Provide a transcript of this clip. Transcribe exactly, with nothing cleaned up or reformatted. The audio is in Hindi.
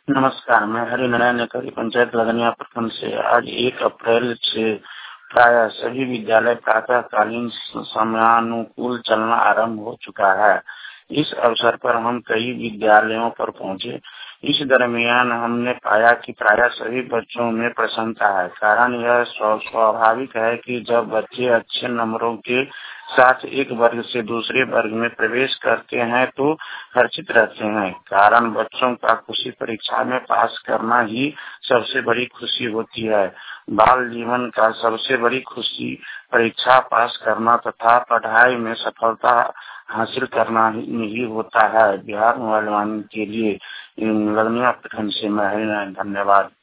नमस्कार, मैं हरिनारायण नेकरी पंचायत लदनिया प्रखंड से। आज एक अप्रैल से प्राय सभी विद्यालय प्रातःकालीन समयानुकूल चलना आरंभ हो चुका है। इस अवसर पर हम कई विद्यालयों पर पहुंचे। इस दरमियान हमने पाया कि प्राय सभी बच्चों में प्रसन्नता है। कारण यह स्वाभाविक है कि जब बच्चे अच्छे नंबरों के साथ एक वर्ग से दूसरे वर्ग में प्रवेश करते हैं तो हर्षित रहते हैं। कारण बच्चों का खुशी परीक्षा में पास करना ही सबसे बड़ी खुशी होती है। बाल जीवन का सबसे बड़ी खुशी परीक्षा पास करना तथा पढ़ाई में सफलता हासिल करना ही होता है। बिहार मोबाइल वाणी के लिए लदनिया प्रखंड से मैं हरिनारायण, धन्यवाद।